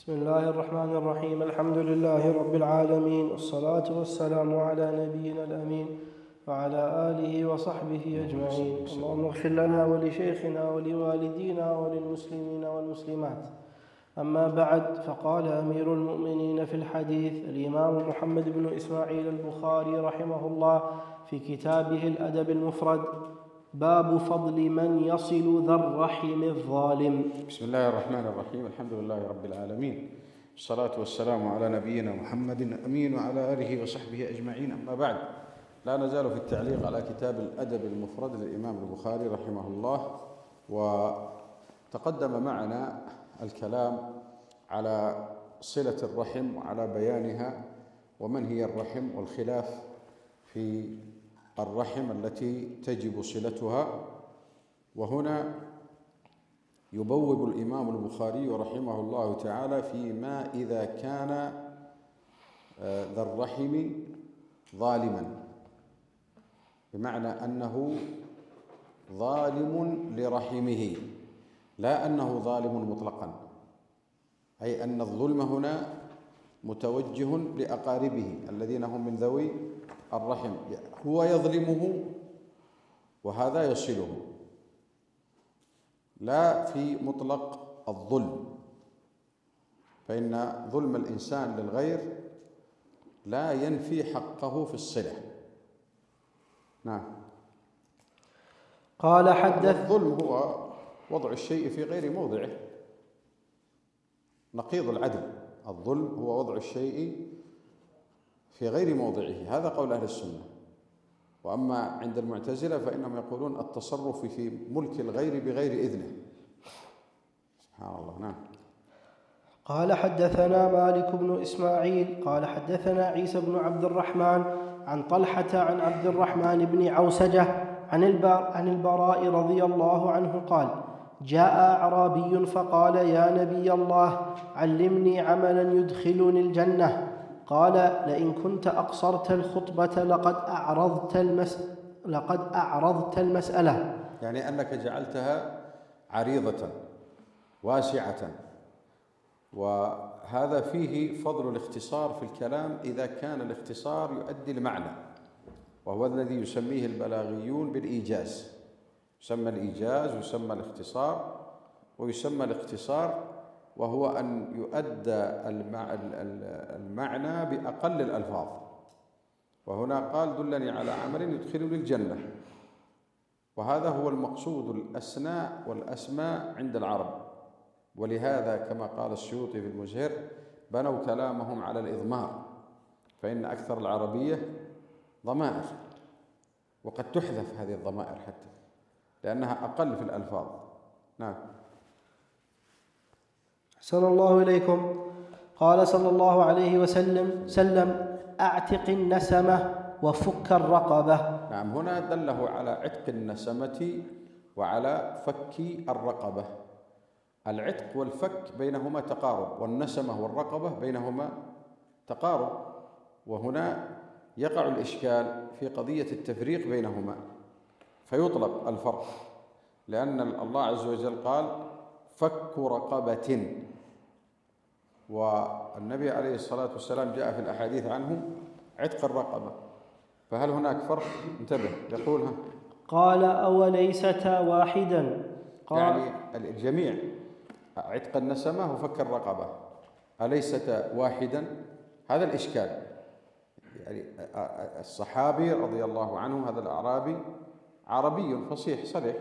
بسم الله الرحمن الرحيم. الحمد لله رب العالمين، والصلاة والسلام على نبينا الأمين وعلى آله وصحبه أجمعين. اللهم اغفر لنا ولشيخنا ولوالدينا وللمسلمين والمسلمات. أما بعد، فقال أمير المؤمنين في الحديث الإمام محمد بن إسماعيل البخاري رحمه الله في كتابه الأدب المفرد: باب فضل من يصل ذا الرحم الظالم. بسم الله الرحمن الرحيم. الحمد لله رب العالمين، والصلاة والسلام على نبينا محمد الأمين وعلى آله وصحبه أجمعين. أما بعد، لا نزال في التعليق على كتاب الأدب المفرد للإمام البخاري رحمه الله، وتقدم معنا الكلام على صلة الرحم وعلى بيانها ومن هي الرحم، والخلاف في الرحم التي تجب صلتها. وهنا يبوب الإمام البخاري رحمه الله تعالى فيما إذا كان ذا الرحم ظالما، بمعنى أنه ظالم لرحمه، لا أنه ظالم مطلقا، أي أن الظلم هنا متوجه لأقاربه الذين هم من ذوي الرحم، هو يظلمه وهذا يصله، لا في مطلق الظلم، فإن ظلم الإنسان للغير لا ينفي حقه في الصلة. نعم. قال حدث. الظلم هو وضع الشيء في غير موضعه، نقيض العدل. الظلم هو وضع الشيء في غير موضعه، هذا قول أهل السنة. وأما عند المعتزلة فإنهم يقولون التصرف في ملك الغير بغير إذنه. سبحان الله. نعم. قال حدثنا مالك بن إسماعيل قال حدثنا عيسى بن عبد الرحمن عن طلحة عن عبد الرحمن بن عوسجة عن البراء رضي الله عنه قال: جاء أعرابي فقال: يا نبي الله، علمني عملا يدخلني الجنة. قال: لئن كنت أقصرت الخطبة لقد أعرضت المسألة. يعني أنك جعلتها عريضة واسعة، وهذا فيه فضل الاختصار في الكلام إذا كان الاختصار يؤدي المعنى، وهو الذي يسميه البلاغيون بالإيجاز. يسمى الإيجاز ويسمى الاختصار، ويسمى الاختصار وهو أن يؤدى المعنى بأقل الألفاظ. وهنا قال: دلني على عمل يدخلني الجنة، وهذا هو المقصود الأسناء والأسماء عند العرب. ولهذا كما قال السيوطي في المزهر: بنوا كلامهم على الإضمار، فإن أكثر العربية ضمائر، وقد تحذف هذه الضمائر حتى لأنها أقل في الألفاظ. نعم. أحسن الله إليكم. قال صلى الله عليه وسلم: أعتق النسمة وفك الرقبة. نعم. هنا دله على عتق النسمة وعلى فك الرقبة. العتق والفك بينهما تقارب، والنسمة والرقبة بينهما تقارب، وهنا يقع الإشكال في قضية التفريق بينهما، فيطلب الفرق، لأن الله عز وجل قال: فك رقبة، والنبي عليه الصلاة والسلام جاء في الأحاديث عنه عتق الرقبة، فهل هناك فرق؟ انتبه، يقولها: قال: أوليستا واحدا؟ قال يعني الجميع، عتق النسمة وفك الرقبة، أليستا واحدا؟ هذا الإشكال. يعني الصحابي رضي الله عنه هذا الأعرابي عربي فصيح صريح،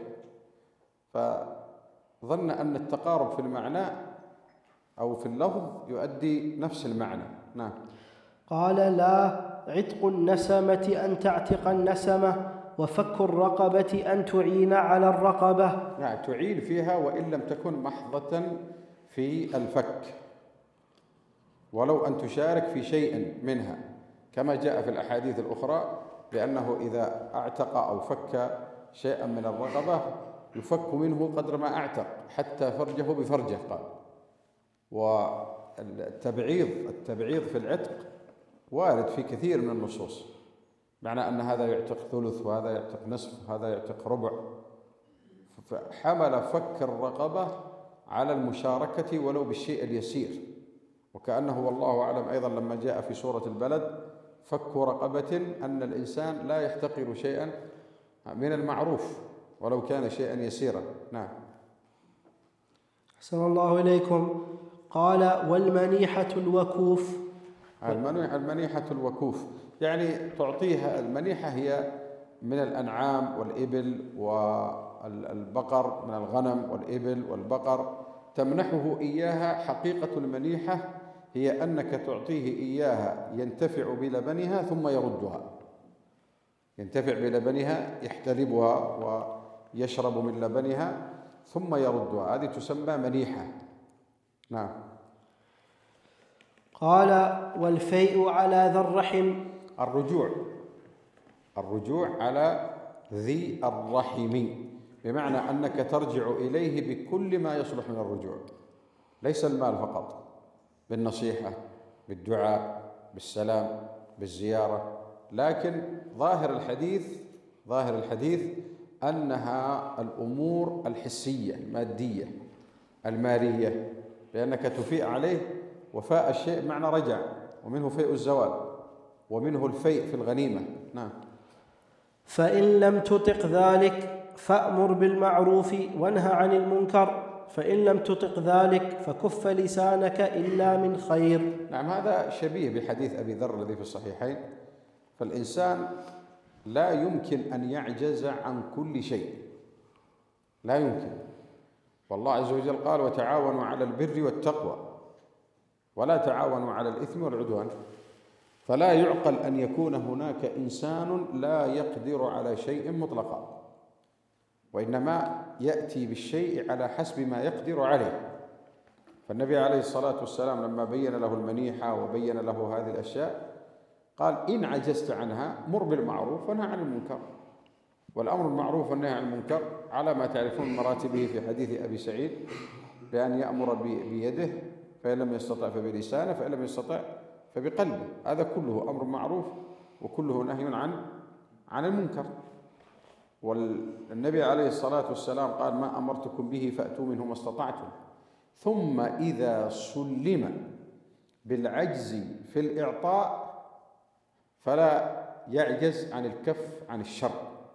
فظن أن التقارب في المعنى أو في اللفظ يؤدي نفس المعنى. نعم. قال: لا، عتق النسمة أن تعتق النسمة، وفك الرقبة أن تعين على الرقبة. نعم، تعين فيها وإن لم تكن محضة في الفك، ولو أن تشارك في شيء منها، كما جاء في الأحاديث الأخرى بأنه إذا اعتق أو فك شيئا من الرقبة يفك منه قدر ما اعتق حتى فرجه بفرجه. قال. والتبعيض في العتق وارد في كثير من النصوص، معنى أن هذا يعتق ثلث وهذا يعتق نصف وهذا يعتق ربع، فحمل فك الرقبة على المشاركة ولو بالشيء اليسير، وكأنه والله أعلم أيضا لما جاء في سورة البلد فك رقبة أن الإنسان لا يحتقر شيئا من المعروف ولو كان شيئا يسيرا. نعم. أحسن الله إليكم. قال والمنيحة الوكوف. المنيحة الوكوف يعني تعطيها، المنيحة هي من الأنعام والإبل والبقر، من الغنم والإبل والبقر، تمنحه إياها. حقيقة المنيحة هي أنك تعطيه إياها ينتفع بلبنها ثم يردها، ينتفع بلبنها، يحتلبها ويشرب من لبنها ثم يردها، هذه تسمى منيحة. نعم. قال والفيء على ذي الرحم. الرجوع على ذي الرحم، بمعنى أنك ترجع إليه بكل ما يصلح من الرجوع، ليس المال فقط، بالنصيحة، بالدعاء، بالسلام، بالزيارة، لكن ظاهر الحديث أنها الأمور الحسية المادية المالية، لأنك تفيء عليه، وفاء الشيء معنى رجع، ومنه فيء الزوال، ومنه الفيء في الغنيمة. نعم. فإن لم تطق ذلك فأمر بالمعروف وانهى عن المنكر، فإن لم تطق ذلك فكف لسانك إلا من خير. نعم، هذا شبيه بحديث أبي ذر الذي في الصحيحين. فالإنسان لا يمكن أن يعجز عن كل شيء، لا يمكن. والله عز وجل قال وتعاونوا على البر والتقوى ولا تعاونوا على الإثم والعدوان. فلا يعقل أن يكون هناك إنسان لا يقدر على شيء مطلقا، وإنما يأتي بالشيء على حسب ما يقدر عليه. فالنبي عليه الصلاة والسلام لما بين له المنيحة وبين له هذه الأشياء قال إن عجزت عنها مر بالمعروف وانهى عن المنكر. والأمر بالمعروف والنهي عن المنكر على ما تعرفون مراتبه في حديث أبي سعيد، بأن يأمر بيده، فإن لم يستطع فبلسانه، فإن لم يستطع فبقلبه. هذا كله أمر معروف وكله نهي عن المنكر. والنبي عليه الصلاة والسلام قال ما أمرتكم به فأتوا منه ما استطعتم. ثم إذا سلم بالعجز في الإعطاء فلا يعجز عن الكف عن الشر،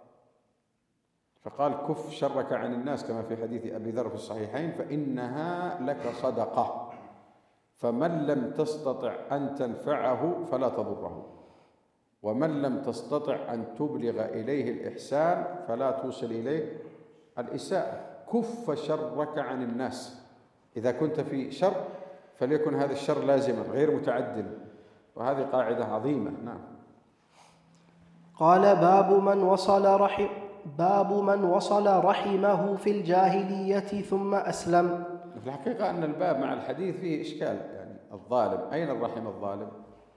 فقال كف شرك عن الناس كما في حديث أبي ذر في الصحيحين فإنها لك صدقة، فمن لم تستطع أن تنفعه فلا تضره، ومن لم تستطع أن تبلغ إليه الإحسان فلا توصل إليه الإساءة. كف شرك عن الناس، إذا كنت في شر فليكن هذا الشر لازما غير متعدل، وهذه قاعدة عظيمة. نعم. قال باب من وصل رحمه في الجاهلية ثم أسلم. في الحقيقة أن الباب مع الحديث فيه إشكال، يعني الظالم، أين الرحم الظالم؟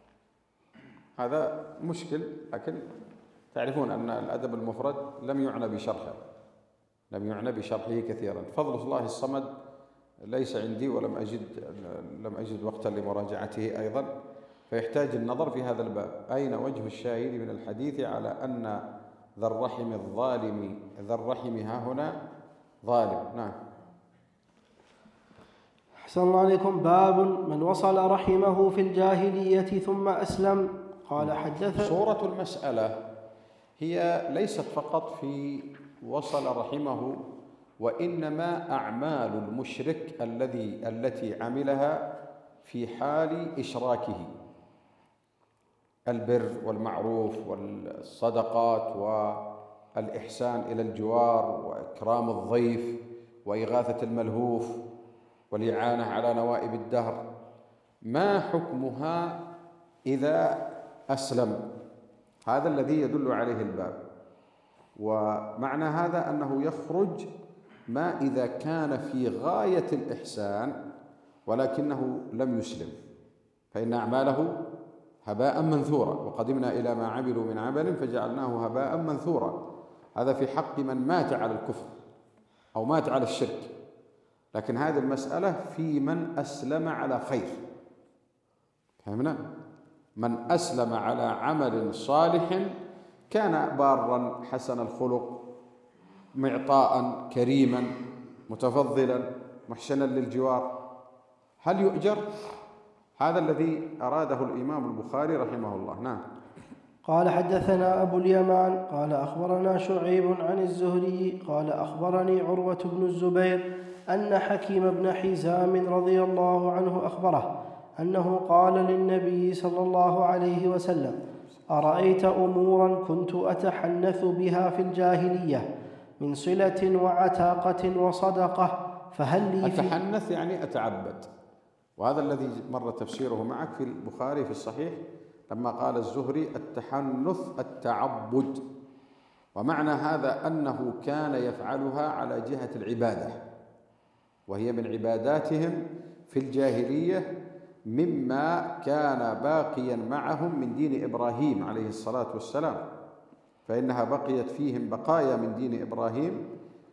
هذا مشكل، لكن تعرفون أن الأدب المفرد لم يعنى بشرحه كثيرا. فضل الله الصمد ليس عندي ولم أجد وقتا لمراجعته أيضا، فيحتاج النظر في هذا الباب، أين وجه الشاهد من الحديث على أن ذا الرحم ها هنا ظالم. نعم. أحسن الله عليكم. باب من وصل رحمه في الجاهلية ثم أسلم. قال حدث. صورة المسألة هي ليست فقط في وصل رحمه، وإنما أعمال المشرك التي عملها في حال إشراكه، البر والمعروف والصدقات والإحسان إلى الجوار وإكرام الضيف وإغاثة الملهوف والإعانة على نوائب الدهر، ما حكمها إذا أسلم؟ هذا الذي يدل عليه الباب. ومعنى هذا أنه يخرج ما إذا كان في غاية الإحسان ولكنه لم يسلم، فإن أعماله هباء منثورا، وقدمنا إلى ما عملوا من عمل فجعلناه هباء منثورا. هذا في حق من مات على الكفر أو مات على الشرك، لكن هذه المسألة في من أسلم على خير. فهمنا؟ من أسلم على عمل صالح، كان بارا حسن الخلق، معطاء كريما متفضلا محسنا للجوار، هل هذا الذي أراده الإمام البخاري رحمه الله. نعم. قال حدثنا أبو اليمان قال أخبرنا شعيب عن الزهري قال أخبرني عروة بن الزبير أن حكيم بن حزام رضي الله عنه أخبره أنه قال للنبي صلى الله عليه وسلم: أرأيت أمورا كنت أتحنث بها في الجاهلية من صلة وعتاقة وصدقة فهل لي أتحنث يعني أتعبد، وهذا الذي مر تفسيره معك في البخاري في الصحيح لما قال الزهري التحنث التعبد، ومعنى هذا أنه كان يفعلها على جهة العبادة، وهي من عباداتهم في الجاهلية مما كان باقيا معهم من دين إبراهيم عليه الصلاة والسلام، فإنها بقيت فيهم بقايا من دين إبراهيم،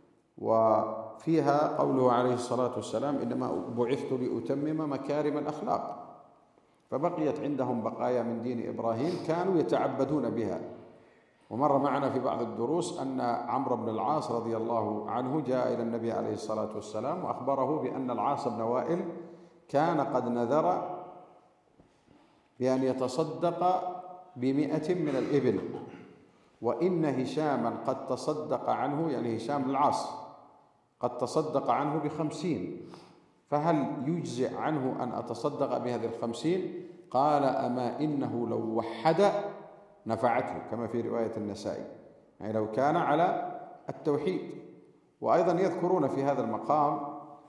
وفيها قوله عليه الصلاة والسلام: إنما بعثت لأتمم مكارم الأخلاق، فبقيت عندهم بقايا من دين إبراهيم كانوا يتعبدون بها. ومر معنا في بعض الدروس أن عمرو بن العاص رضي الله عنه جاء إلى النبي عليه الصلاة والسلام وأخبره بأن العاص بن وائل كان قد نذر بأن يتصدق ب100 من الإبل، وإن هشاما قد تصدق عنه، يعني هشام بن العاص قد تصدق عنه ب50، فهل يجزئ عنه أن أتصدق بهذه ال50؟ قال: أما إنه لو وحد نفعته، كما في رواية النسائي، يعني لو كان على التوحيد. وأيضا يذكرون في هذا المقام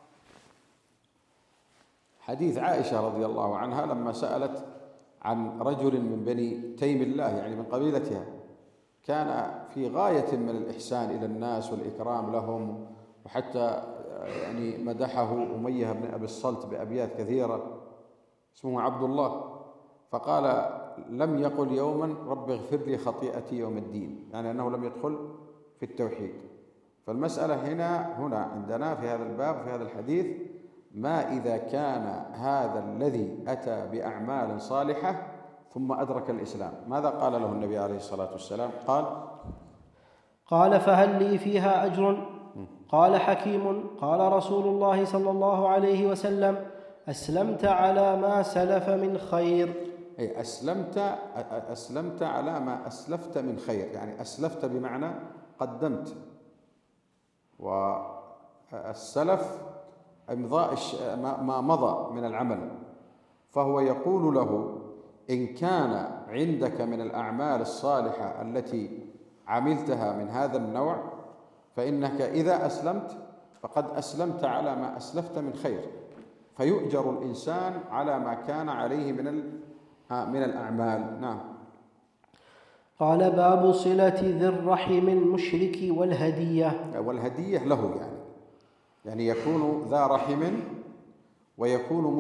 حديث عائشة رضي الله عنها لما سألت عن رجل من بني تيم الله، يعني من قبيلتها، كان في غاية من الإحسان إلى الناس والإكرام لهم، وحتى يعني مدحه أمية بن أبي الصلت بأبيات كثيرة، اسمه عبد الله، فقال: لم يقل يوما رب اغفر لي خطيئتي يوم الدين، يعني أنه لم يدخل في التوحيد. فالمسألة هنا عندنا في هذا الباب في هذا الحديث ما إذا كان هذا الذي أتى بأعمال صالحة ثم أدرك الإسلام، ماذا قال له النبي عليه الصلاة والسلام؟ قال: فهل لي فيها أجر؟ قال حكيم: قال رسول الله صلى الله عليه وسلم: أسلمت على ما سلف من خير. أي أسلمت على ما أسلفت من خير، يعني أسلفت بمعنى قدمت، والسلف إمضاء ما مضى من العمل، فهو يقول له: إن كان عندك من الأعمال الصالحة التي عملتها من هذا النوع فإنك إذا أسلمت فقد أسلمت على ما أسلفت من خير، فيؤجر الإنسان على ما كان عليه من الأعمال. نعم. قال: باب صلة ذي الرحم المشرك والهدية. والهدية له يعني يكون ذا رحم ويكون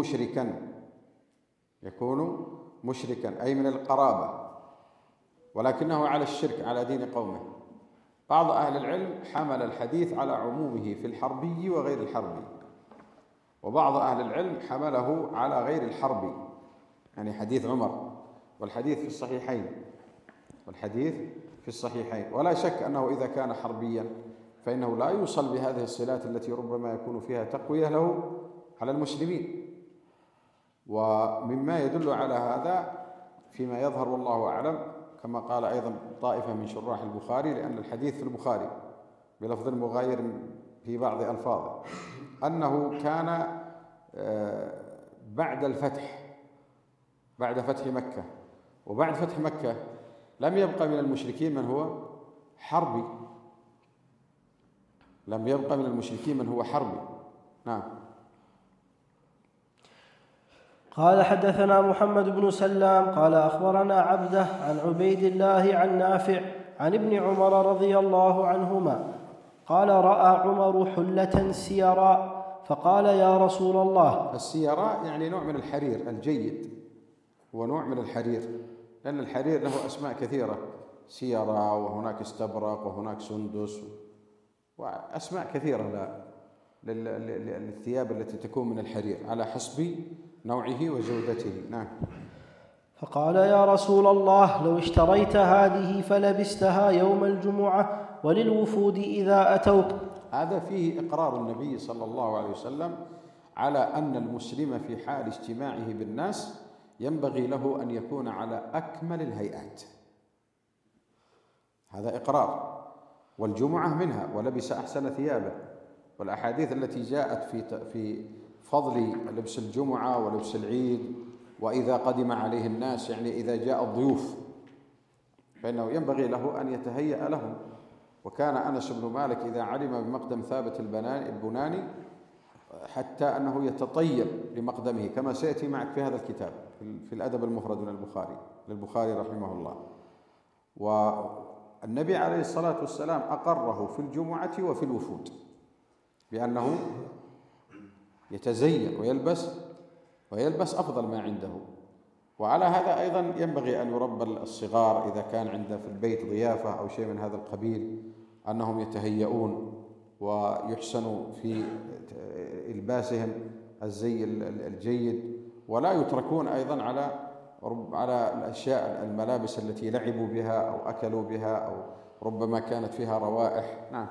مشركا أي من القرابة، ولكنه على الشرك على دين قومه. بعض أهل العلم حمل الحديث على عمومه في الحربي وغير الحربي، وبعض أهل العلم حمله على غير الحربي، يعني حديث عمر، والحديث في الصحيحين، ولا شك أنه إذا كان حربيا فإنه لا يوصل بهذه الصلات التي ربما يكون فيها تقوية له على المسلمين. ومما يدل على هذا فيما يظهر والله أعلم كما قال أيضا طائفة من شراح البخاري، لأن الحديث في البخاري بلفظ مغاير في بعض ألفاظه، أنه كان بعد فتح مكة، وبعد فتح مكة لم يبقى من المشركين من هو حربي، نعم. قال: حدثنا محمد بن سلام قال أخبرنا عبده عن عبيد الله عن نافع عن ابن عمر رضي الله عنهما قال: رأى عمر حلة سيراء فقال: يا رسول الله. السيراء يعني نوع من الحرير الجيد، هو نوع من الحرير، لأن الحرير له أسماء كثيرة، سيراء وهناك استبرق وهناك سندس وأسماء كثيرة للثياب التي تكون من الحرير على حسب نوعه وجودته. نعم. فقال: يا رسول الله، لو اشتريت هذه فلبستها يوم الجمعة وللوفود إذا أتوك. هذا فيه إقرار النبي صلى الله عليه وسلم على أن المسلم في حال اجتماعه بالناس ينبغي له أن يكون على أكمل الهيئات، هذا إقرار، والجمعة منها، ولبس أحسن ثيابه، والأحاديث التي جاءت في فضل لبس الجمعة ولبس العيد، وإذا قدم عليه الناس، يعني إذا جاء الضيوف فإنه ينبغي له أن يتهيأ لهم. وكان أنس بن مالك إذا علم بمقدم ثابت البناني حتى أنه يتطيب لمقدمه، كما سيأتي معك في هذا الكتاب في الأدب المفرد من للبخاري رحمه الله. والنبي عليه الصلاة والسلام أقره في الجمعة وفي الوفود بأنه يتزين ويلبس أفضل ما عنده. وعلى هذا أيضا ينبغي أن يربى الصغار إذا كان عنده في البيت ضيافة أو شيء من هذا القبيل، أنهم يتهيئون ويحسنوا في إلباسهم الزي الجيد، ولا يتركون أيضا على الأشياء الملابس التي لعبوا بها أو أكلوا بها أو ربما كانت فيها روائح. نعم.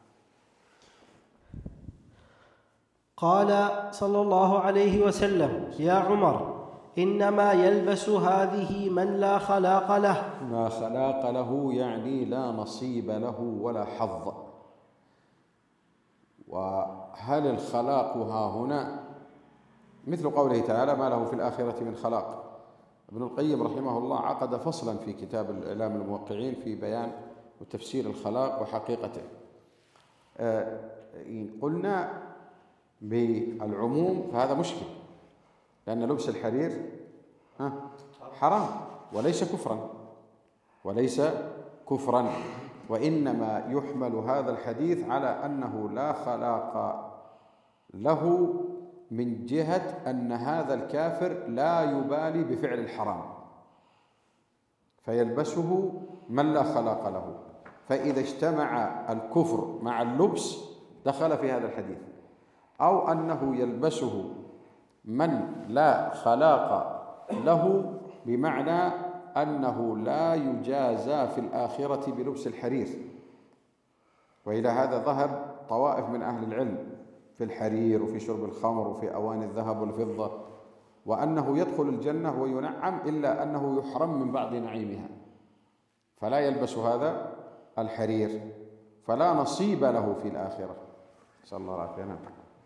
قال صلى الله عليه وسلم: يا عمر، إنما يلبس هذه من لا خلاق له. لا خلاق له يعني لا نصيب له ولا حظ. وهل الخلاق ها هنا مثل قوله تعالى: ما له في الآخرة من خلاق؟ ابن القيم رحمه الله عقد فصلا في كتاب الإعلام الموقعين في بيان وتفسير الخلاق وحقيقته. إن قلنا بالعموم فهذا مشكل، لأن لبس الحرير حرام وليس كفرا، وإنما يحمل هذا الحديث على أنه لا خلاق له من جهة أن هذا الكافر لا يبالي بفعل الحرام فيلبسه من لا خلاق له، فإذا اجتمع الكفر مع اللبس دخل في هذا الحديث، أو أنه يلبسه من لا خلاق له بمعنى أنه لا يجازى في الآخرة بلبس الحرير. وإلى هذا ذهب طوائف من أهل العلم في الحرير وفي شرب الخمر وفي أواني الذهب والفضة، وأنه يدخل الجنة وينعم إلا أنه يحرم من بعض نعيمها، فلا يلبس هذا الحرير، فلا نصيب له في الآخرة. نسأل الله العافية. نعم.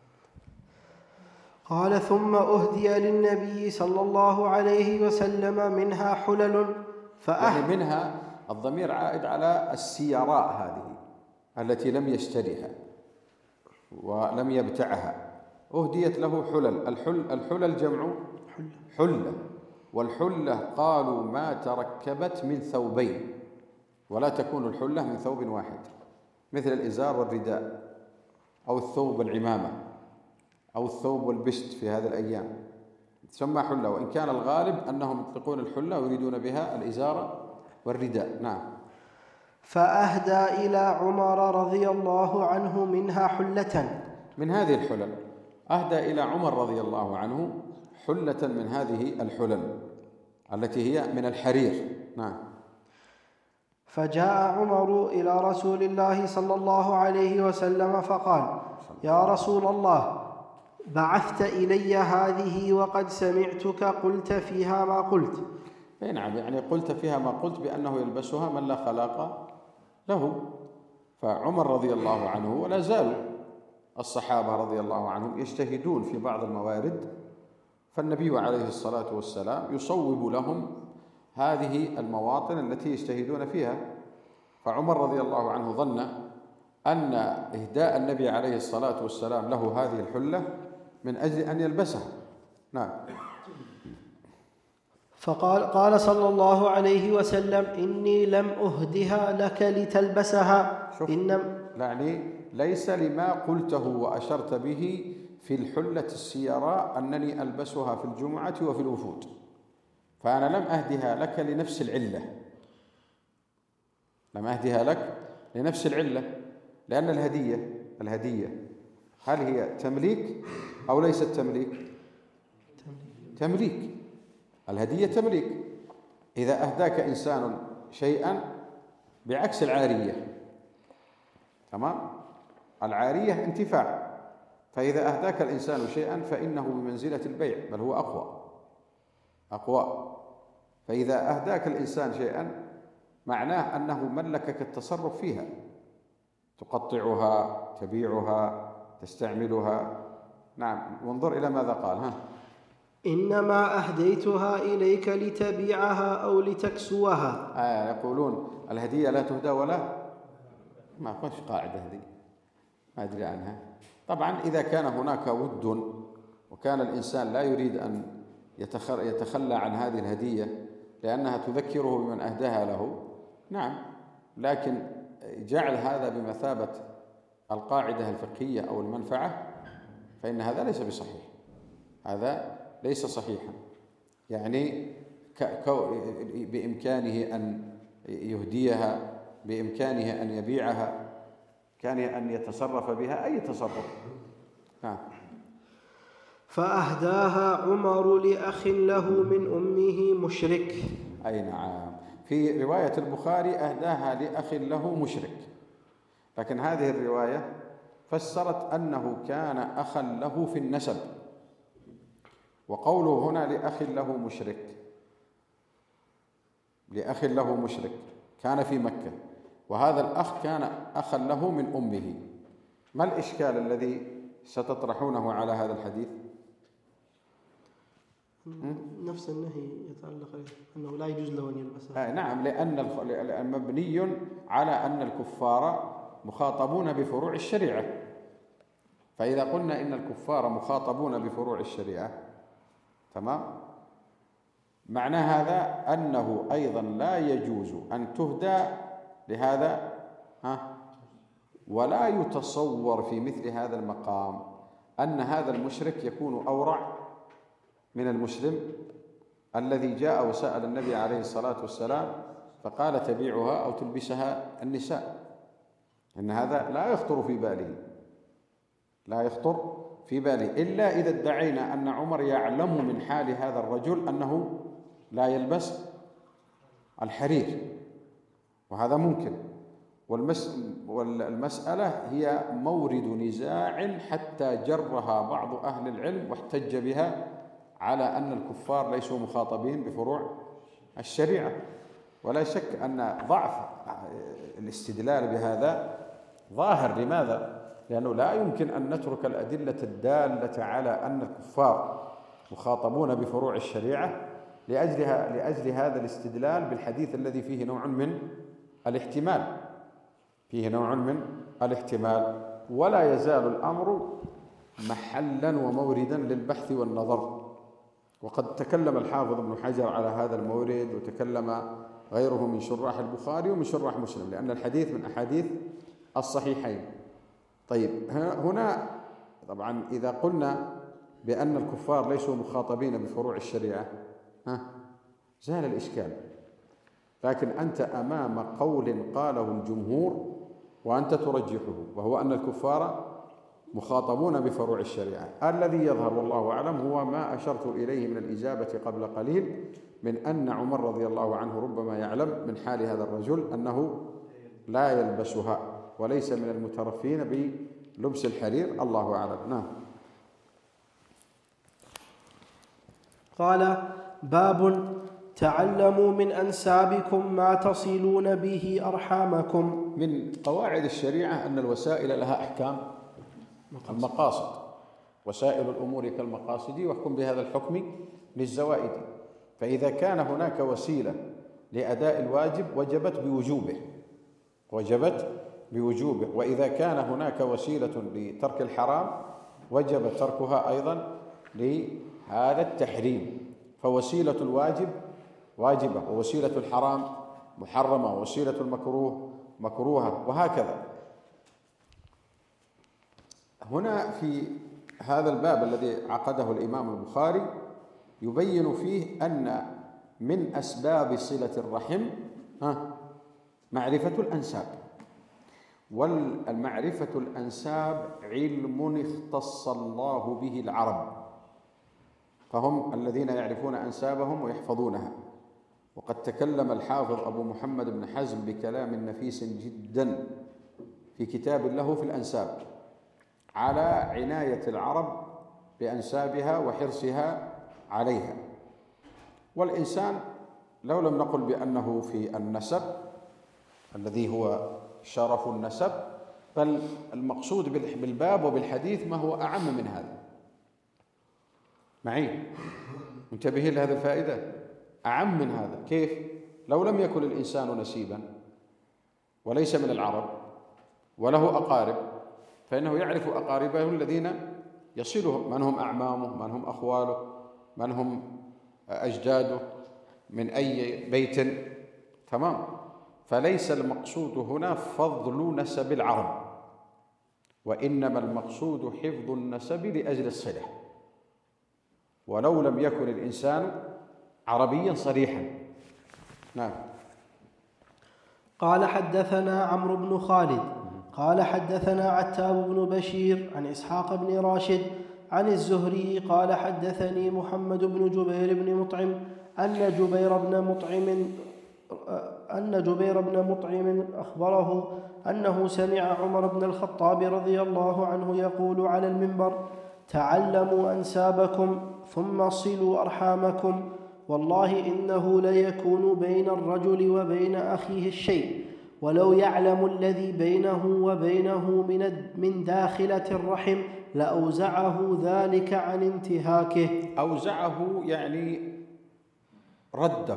قال: ثم أهدي للنبي صلى الله عليه وسلم منها حلل يعني منها الضمير عائد على السيراء هذه التي لم يشتريها ولم يبتعها، أهديت له حلل. الحلل جمع حلة، والحلة قالوا ما تركبت من ثوبين، ولا تكون الحلة من ثوب واحد، مثل الإزار والرداء أو الثوب والعمامة أو الثوب والبشت في هذه الأيام تسمى حلة، وإن كان الغالب أنهم يطلقون الحلة ويريدون بها الإزار والرداء. نعم. فأهدى إلى عمر رضي الله عنه منها حلة، من هذه الحلل أهدى إلى عمر رضي الله عنه حلة من هذه الحلل التي هي من الحرير. نعم. فجاء عمر إلى رسول الله صلى الله عليه وسلم فقال: يا رسول الله، بعثت إلي هذه وقد سمعتك قلت فيها ما قلت. نعم، يعني قلت فيها ما قلت بأنه يلبسها من لا خلاق له. فعمر رضي الله عنه ولا زالوا الصحابة رضي الله عنهم يجتهدون في بعض الموارد، فالنبي عليه الصلاة والسلام يصوب لهم هذه المواطن التي يجتهدون فيها. فعمر رضي الله عنه ظن أن إهداء النبي عليه الصلاة والسلام له هذه الحلة من أجل أن يلبسها. نعم. قال صلى الله عليه وسلم: إني لم أهدها لك لتلبسها. يعني ليس لما قلته وأشرت به في الحلة السيراء أنني ألبسها في الجمعة وفي الوفود، فأنا لم أهدها لك لنفس العلة، لم أهدها لك لنفس العلة، لأن الهدية هل هي تمليك أو ليست تمليك؟ تمليك. الهدية تمليك. إذا أهداك إنسان شيئا بعكس العارية، تمام؟ العارية انتفاع، فإذا أهداك الإنسان شيئا فإنه بمنزلة البيع، بل هو أقوى. فإذا أهداك الإنسان شيئا معناه أنه ملكك التصرف فيها، تقطعها، تبيعها، تستعملها. نعم، وانظر إلى ماذا قال. إنما أهديتها إليك لتبيعها أو لتكسوها. يقولون الهدية لا تهدى ولا ما فيش قاعدة هذه، ما أدري عنها. طبعا إذا كان هناك ود وكان الإنسان لا يريد أن يتخلى عن هذه الهدية لأنها تذكره بمن أهداها له، نعم، لكن جعل هذا بمثابة القاعدة الفقهية أو المنفعة فإن هذا ليس بصحيح، هذا ليس صحيحا. يعني بإمكانه أن يهديها، بإمكانه أن يبيعها، كان أن يتصرف بها أي تصرف. فأهداها عمر لأخ له من أمه مشرك. أي نعم، في رواية البخاري أهداها لأخ له مشرك، لكن هذه الرواية فسرت أنه كان أخا له في النسب، وقوله هنا لأخ له مشرك، لأخ له مشرك كان في مكة، وهذا الأخ كان أخا له من أمه. ما الإشكال الذي ستطرحونه على هذا الحديث؟ نفس النهي يتعلق أنه لا يجوز له أن يلبسها. نعم، لأن مبني على أن الكفار مخاطبون بفروع الشريعة، فإذا قلنا إن الكفار مخاطبون بفروع الشريعة، تمام، معنى هذا أنه أيضا لا يجوز أن تهدى لهذا، ولا يتصور في مثل هذا المقام أن هذا المشرك يكون أورع من المسلم الذي جاء وسأل النبي عليه الصلاة والسلام فقال تبيعها أو تلبسها النساء. إن هذا لا يخطر في باله إلا إذا ادعينا أن عمر يعلم من حال هذا الرجل أنه لا يلبس الحرير، وهذا ممكن. والمسألة هي مورد نزاع حتى جرها بعض أهل العلم واحتج بها على أن الكفار ليسوا مخاطبين بفروع الشريعة. ولا شك أن ضعف الاستدلال بهذا ظاهر. لماذا؟ لأنه لا يمكن أن نترك الأدلة الدالة على أن الكفار مخاطبون بفروع الشريعة لأجل هذا الاستدلال بالحديث الذي فيه نوع من الاحتمال. ولا يزال الأمر محلا وموردا للبحث والنظر. وقد تكلم الحافظ ابن حجر على هذا المورد، وتكلم غيره من شراح البخاري ومن شراح مسلم، لأن الحديث من أحاديث الصحيحين. طيب، هنا طبعا إذا قلنا بأن الكفار ليسوا مخاطبين بفروع الشريعة زال الإشكال، لكن أنت أمام قول قاله الجمهور وأنت ترجحه، وهو أن الكفار مخاطبون بفروع الشريعة. الذي يظهر والله أعلم هو ما أشرت إليه من الإجابة قبل قليل، من أن عمر رضي الله عنه ربما يعلم من حال هذا الرجل أنه لا يلبسها وليس من المترفين بلبس الحرير، الله أعلم. نعم. قال: باب تعلموا من أنسابكم ما تصلون به أرحامكم. من قواعد الشريعة أن الوسائل لها أحكام المقاصد، وسائل الأمور كالمقاصد واحكم بهذا الحكم للزوائد. فإذا كان هناك وسيلة لأداء الواجب وجبت بوجوبه، وإذا كان هناك وسيلة لترك الحرام وجب تركها أيضا لهذا التحريم. فوسيلة الواجب واجبة، ووسيلة الحرام محرمة، ووسيلة المكروه مكروهة، وهكذا. هنا في هذا الباب الذي عقده الإمام البخاري يبين فيه أن من أسباب صلة الرحم معرفة الأنساب. والمعرفة الأنساب علم اختص الله به العرب، فهم الذين يعرفون أنسابهم ويحفظونها. وقد تكلم الحافظ أبو محمد بن حزم بكلام نفيس جدا في كتاب له في الأنساب، على عناية العرب بأنسابها وحرصها عليها. والإنسان لو لم نقل بأنه في النسب الذي هو شرف النسب، بل المقصود بالباب وبالحديث ما هو أعم من هذا. معي؟ منتبهين لهذه الفائدة؟ أعم من هذا. كيف؟ لو لم يكن الإنسان نسيبا وليس من العرب وله أقارب، فإنه يعرف أقاربه الذين يصلهم، من هم أعمامه، من هم أخواله، من هم أجداده، من أي بيت. تمام؟ فليس المقصود هنا فضل نسب العرب، وإنما المقصود حفظ النسب لأجل الصلة، ولو لم يكن الإنسان عربيا صريحا. نعم. قال حدثنا عمرو بن خالد قال حدثنا عتاب بن بشير عن إسحاق بن راشد عن الزهري قال حدثني محمد بن جبير بن مطعم أن جبير بن مطعم أخبره أنه سمع عمر بن الخطاب رضي الله عنه يقول على المنبر: تعلموا أنسابكم ثم صلوا أرحامكم، والله إنه ليكون بين الرجل وبين أخيه الشيء، ولو يعلم الذي بينه وبينه من داخلة الرحم لأوزعه ذلك عن انتهاكه. أوزعه يعني رده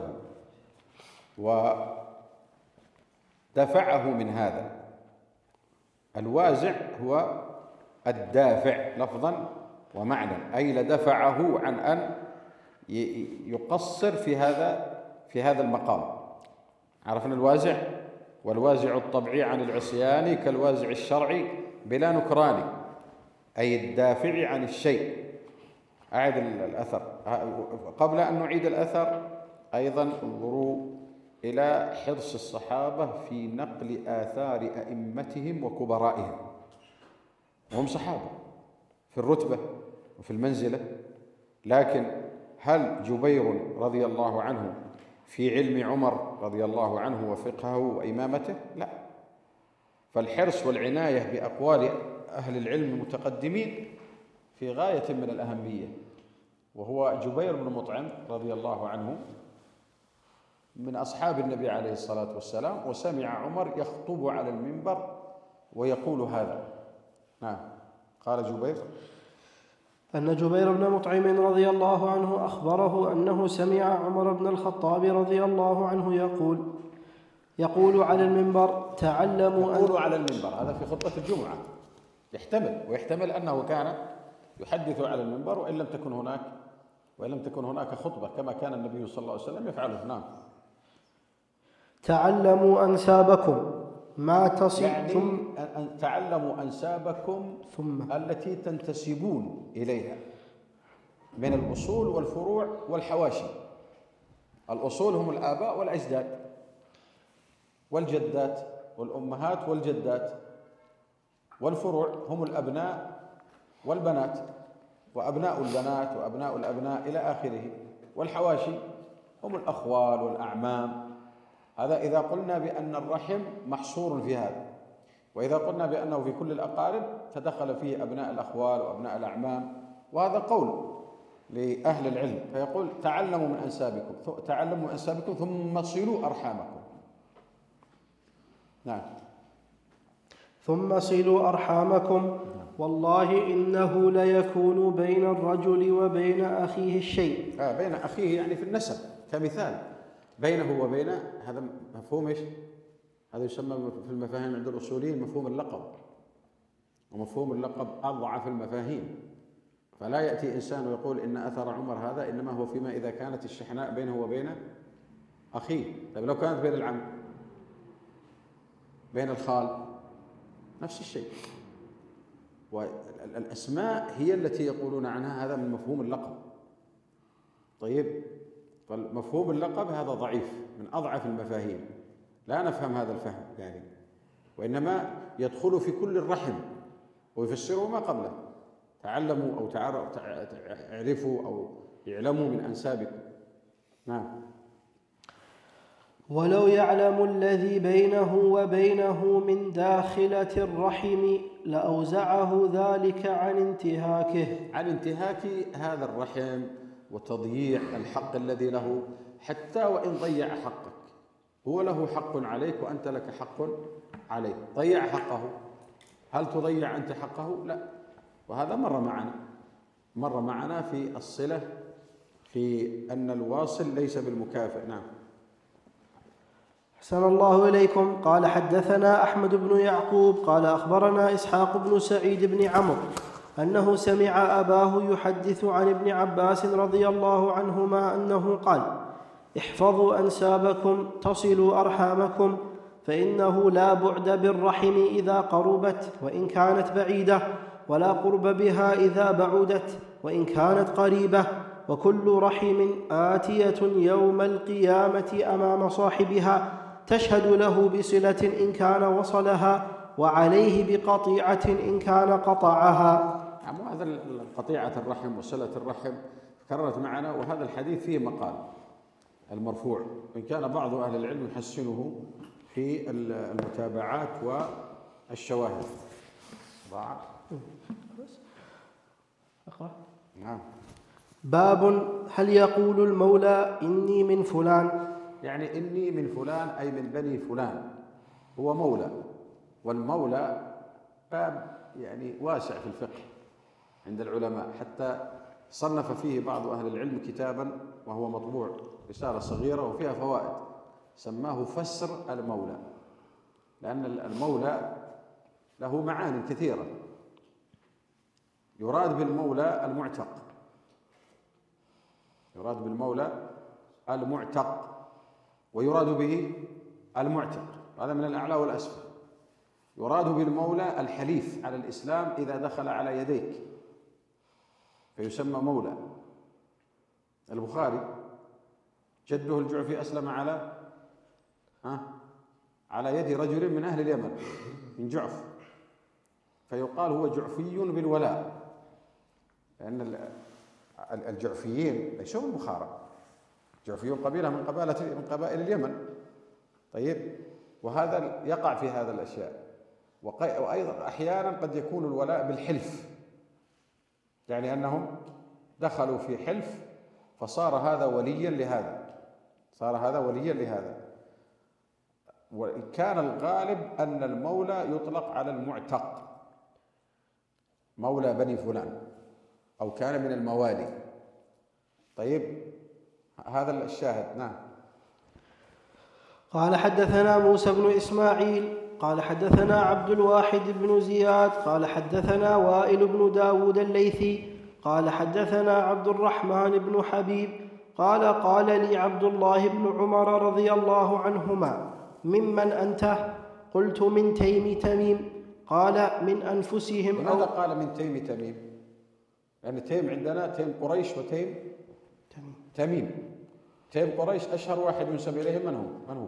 ودفعه من هذا. الوازع هو الدافع لفظا ومعنى، أي لدفعه عن أن يقصر في هذا المقام. عرفنا الوازع؟ والوازع الطبعي عن العصيان كالوازع الشرعي بلا نكران، أي الدافع عن الشيء. أعد الأثر. قبل أن نعيد الأثر أيضا انظروا إلى حرص الصحابة في نقل آثار أئمتهم وكبرائهم، وهم صحابة في الرتبة وفي المنزلة، لكن هل جبير رضي الله عنه في علم عمر رضي الله عنه وفقهه وإمامته؟ لا. فالحرص والعناية بأقوال أهل العلم المتقدمين في غاية من الأهمية. وهو جبير بن مطعم رضي الله عنه من أصحاب النبي عليه الصلاة والسلام، وسمع عمر يخطب على المنبر ويقول هذا. نعم. قال جبير: أن جبير بن مطعم رضي الله عنه أخبره أنه سمع عمر بن الخطاب رضي الله عنه يقول على المنبر: تعلموا. يقول على المنبر، هذا في خطبة الجمعة، ويحتمل أنه كان يحدث على المنبر وإن لم تكن هناك خطبة، كما كان النبي صلى الله عليه وسلم يفعله. نعم. تعلموا أنسابكم ما تصل، يعني تعلموا أنسابكم التي تنتسبون إليها من الأصول والفروع والحواشي. الأصول هم الآباء والأجداد والجدات والأمهات والجدات، والفروع هم الأبناء والبنات وأبناء البنات وأبناء الأبناء إلى آخره، والحواشي هم الأخوال والأعمام. هذا إذا قلنا بأن الرحم محصور في هذا، وإذا قلنا بأنه في كل الأقارب تدخل فيه أبناء الأخوال وأبناء الأعمام، وهذا قول لأهل العلم. فيقول: تعلموا من أنسابكم ثم صلوا أرحامكم. نعم. ثم صلوا أرحامكم، والله إنه ليكون بين الرجل وبين أخيه الشيء. بين أخيه يعني في النسب كمثال، بينه وبينه، هذا مفهوم إيش؟ هذا يسمى في المفاهيم عند الأصوليين مفهوم اللقب، ومفهوم اللقب أضعف المفاهيم. فلا يأتي إنسان ويقول إن أثر عمر هذا، إنما هو فيما إذا كانت الشحناء بينه وبين أخيه. طيب لو كانت بين العم، بين الخال، نفس الشيء. والأسماء هي التي يقولون عنها هذا من مفهوم اللقب. طيب، فمفهوم اللقب هذا ضعيف، من أضعف المفاهيم، لا نفهم هذا الفهم يعني، وإنما يدخل في كل الرحم ويفسره ما قبله. تعلموا أو اعرفوا أو اعلموا من أنسابكم. نعم. ولو يعلم الذي بينه وبينه من داخلة الرحم لأوزعه ذلك عن انتهاك هذا الرحم وتضييع الحق الذي له، حتى وإن ضيع حقك، هو له حق عليك وأنت لك حق عليه، ضيع حقه، هل تضيع أنت حقه؟ لا. وهذا مر معنا في الصلة، في أن الواصل ليس بالمكافئ. نعم. أحسن الله إليكم. قال حدثنا أحمد بن يعقوب قال أخبرنا إسحاق بن سعيد بن عمرو أنه سمع أباه يحدث عن ابن عباس رضي الله عنهما أنه قال: احفظوا أنسابكم تصلوا أرحامكم، فإنه لا بعد بالرحم إذا قربت وإن كانت بعيدة، ولا قرب بها إذا بعدت وإن كانت قريبة، وكل رحم آتية يوم القيامة أمام صاحبها تشهد له بصلة إن كان وصلها، وعليه بقطيعة إن كان قطعها. هذا قطيعة الرحم وصلة الرحم كررت معنا، وهذا الحديث فيه مقال المرفوع، وإن كان بعض أهل العلم يحسنه في المتابعات والشواهد. نعم. باب هل يقول المولى إني من فلان؟ يعني إني من فلان أي من بني فلان، هو مولى، والمولى باب يعني واسع في الفقه عند العلماء، حتى صنف فيه بعض أهل العلم كتابا وهو مطبوع، رسالة صغيرة وفيها فوائد، سماه فسر المولى، لأن المولى له معاني كثيرة. يراد بالمولى المعتق، يراد بالمولى المعتق، ويراد به المعتق، هذا من الأعلى والأسفل. يراد بالمولى الحليف على الإسلام إذا دخل على يديك فيسمى مولى. البخاري جده الجعفي أسلم على يد رجل من أهل اليمن من جعف، فيقال هو جعفي بالولاء، لأن الجعفيين ليسوا من بخارى، الجعفيون قبيلة من قبائل اليمن. طيب، وهذا يقع في هذا الأشياء. وأيضا أحيانا قد يكون الولاء بالحلف، يعني أنهم دخلوا في حلف فصار هذا وليا لهذا، صار هذا وليا لهذا. وكان الغالب أن المولى يطلق على المعتق، مولى بني فلان، أو كان من الموالي. طيب، هذا الشاهد. نعم. قال حدثنا موسى بن إسماعيل قال حدثنا عبد الواحد بن زياد قال حدثنا وائل بن داود الليثي قال حدثنا عبد الرحمن بن حبيب قال قال لي عبد الله بن عمر رضي الله عنهما: ممن أنت؟ قلت: من تيم تميم. قال: من أنفسهم. لماذا قال من تيم تميم؟ يعني تيم عندنا تيم قريش وتيم تميم. تيم قريش أشهر واحد ينسب إليه من هو؟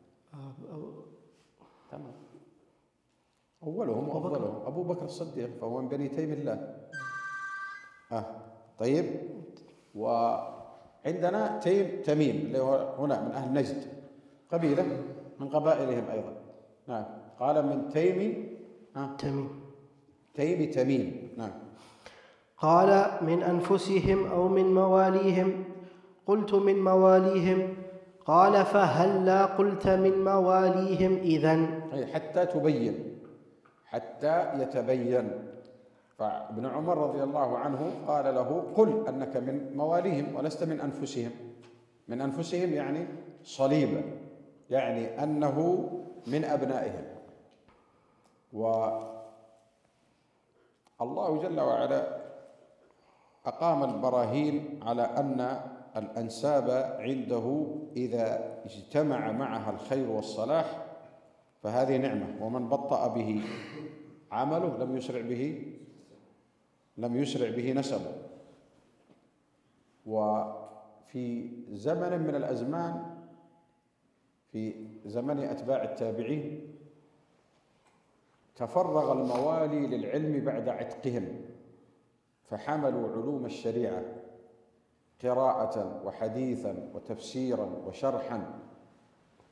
تمام. أولهم وأفضلهم أبو بكر الصديق، فهو من بني تيم الله. طيب، وعندنا تميم اللي هو هنا من أهل نجد، قبيلة من قبائلهم أيضا. نعم. قال من تميم. نعم. قال: من أنفسهم أو من مواليهم؟ قلت: من مواليهم. قال: فهل لا قلت من مواليهم إذن؟ حتى يتبين. فابن عمر رضي الله عنه قال له: قل أنك من مواليهم ولست من أنفسهم. من أنفسهم يعني صليبة، يعني أنه من أبنائهم. والله جل وعلا أقام البراهين على أن الأنساب عنده إذا اجتمع معها الخير والصلاح فهذه نعمة، ومن بطأ به عمله لم يسرع به نسبه. وفي زمن من الأزمان، في زمن أتباع التابعين، تفرغ الموالي للعلم بعد عتقهم، فحملوا علوم الشريعة قراءة وحديثا وتفسيرا وشرحا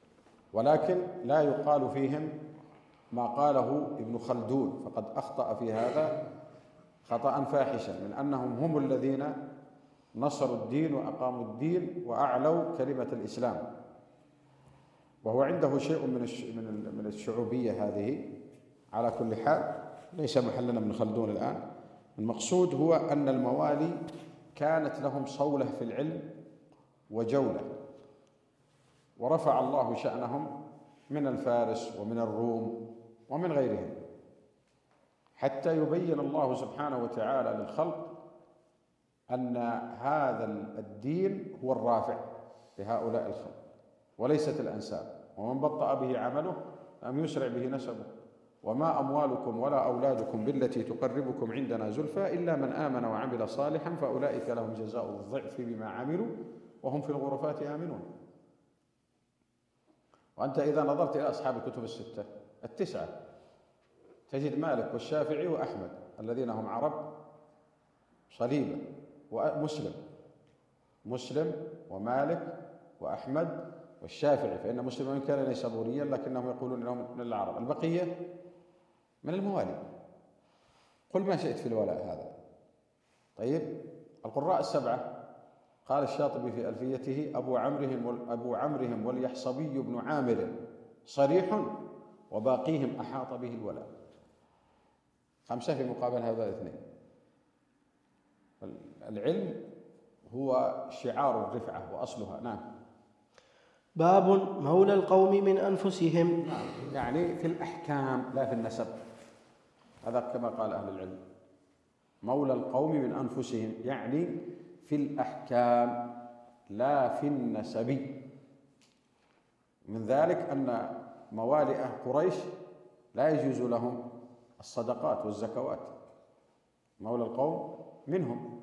ولكن لا يقال فيهم ما قاله ابن خلدون، فقد أخطأ في هذا خطأ فاحشا، من أنهم هم الذين نصروا الدين وأقاموا الدين وأعلوا كلمة الإسلام، وهو عنده شيء من الشعوبية هذه. على كل حال ليس محلنا ابن خلدون الآن. المقصود هو أن الموالي كانت لهم صولة في العلم وجولة، ورفع الله شأنهم من الفارس ومن الروم ومن غيرهم، حتى يبين الله سبحانه وتعالى للخلق أن هذا الدين هو الرافع لهؤلاء الخلق وليست الأنساب. ومن بطأ به عمله لم يسرع به نسبه، وما أموالكم ولا أولادكم بالتي تقربكم عندنا زلفى إلا من آمن وعمل صالحا فأولئك لهم جزاء الضعف بما عملوا وهم في الغرفات آمنون. وأنت إذا نظرت إلى أصحاب الكتب التسعة تجد مالك والشافعي وأحمد الذين هم عرب صليبة، مسلم ومالك وأحمد والشافعي، فإن مسلم وإن كان نيسابوريا لكنهم يقولون أنهم من العرب، البقية من الموالي. قل ما شئت في الولاء هذا. طيب، القراء السبعة قال الشاطبي في ألفيته: أبو عمرهم واليحصبي بن عامر صريح وباقيهم أحاط به الولاء. 5 في مقابل هذا 2. العلم هو شعار الرفعة وأصلها. نعم. باب مولى القوم من أنفسهم. يعني في الأحكام لا في النسب، هذا كما قال أهل العلم. مولى القوم من أنفسهم يعني في الأحكام لا في النسب. من ذلك أن موالي أهل قريش لا يجوز لهم الصدقات والزكوات، مولى القوم منهم.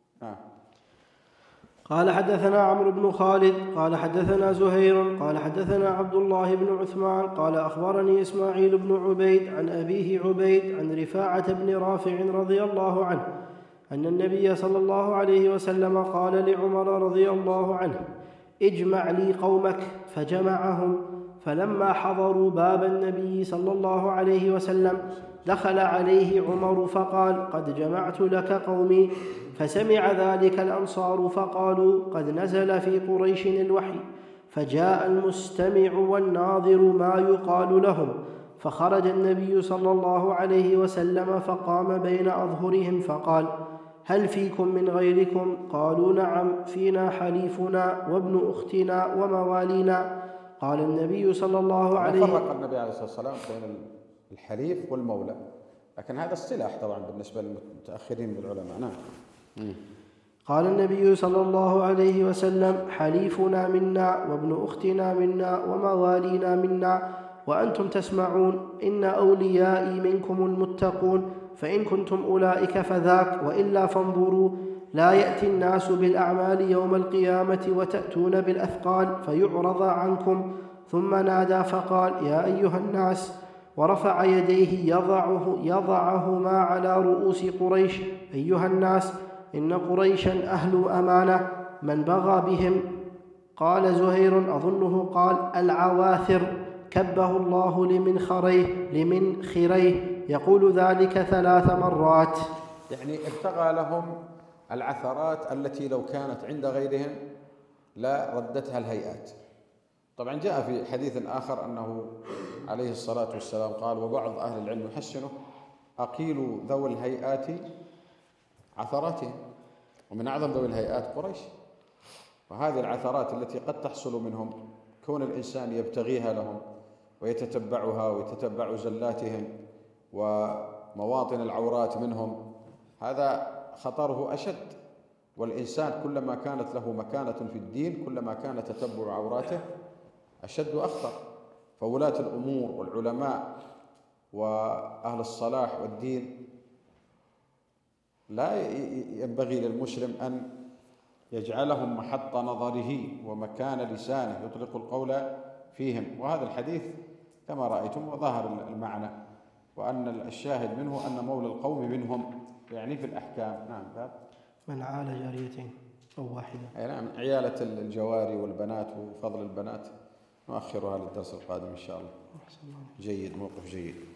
قال حدثنا عمرو بن خالد قال حدثنا زهير قال حدثنا عبد الله بن عثمان قال أخبرني إسماعيل بن عبيد عن أبيه عبيد عن رفاعة بن رافع رضي الله عنه أن النبي صلى الله عليه وسلم قال لعمر رضي الله عنه: اجمع لي قومك، فجمعهم، فلما حضروا باب النبي صلى الله عليه وسلم دخل عليه عمر فقال: قد جمعت لك قومي. فسمع ذلك الأنصار فقالوا: قد نزل في قريش الوحي. فجاء المستمع والناظر ما يقال لهم، فخرج النبي صلى الله عليه وسلم فقام بين أظهرهم فقال: هل فيكم من غيركم؟ قالوا: نعم، فينا حليفنا وابن أختنا وموالينا. قال النبي صلى الله عليه وسلم: فرق النبي عليه الصلاة والسلام بين الحليف والمولى، لكن هذا اصطلاح طبعا بالنسبة للمتأخرين من العلماء. نعم. قال النبي صلى الله عليه وسلم: حليفنا منا وابن أختنا منا وموالينا منا، وأنتم تسمعون. إن أوليائي منكم المتقون، فإن كنتم أولئك فذاك، وإلا فانظروا. لا يأتي الناس بالأعمال يوم القيامة وتأتون بالأثقال فيعرض عنكم. ثم نادى فقال: يا أيها الناس، ورفع يديه يضعهما على رؤوس قريش: أيها الناس، إن قريشا أهل أمانة، من بغى بهم. قال زهير أظنه قال: العواثر، كبه الله لمن خريه، يقول ذلك 3 مرات. يعني ابتغى لهم العثرات التي لو كانت عند غيرهم لا ردتها الهيئات. طبعا جاء في حديث آخر أنه عليه الصلاة والسلام قال، وبعض أهل العلم يحسنه: أقيلوا ذوي الهيئات عثراتهم. ومن أعظم ذوي الهيئات قريش. وهذه العثرات التي قد تحصل منهم، كون الإنسان يبتغيها لهم ويتتبعها ويتتبع زلاتهم ومواطن العورات منهم، هذا خطره أشد. والإنسان كلما كانت له مكانة في الدين كلما كان تتبع عوراته أشد وأخطر. فولاة الأمور والعلماء وأهل الصلاح والدين لا ينبغي للمسلم أن يجعلهم محط نظره ومكان لسانه يطلق القول فيهم. وهذا الحديث كما رأيتم وظهر المعنى، وأن الشاهد منه أن مولى القوم منهم، يعني في الأحكام. نعم. من عال جاريتين أو واحدة. نعم، عيالة الجواري والبنات وفضل البنات نؤخرها للدرس القادم إن شاء الله. جيد، موقف جيد.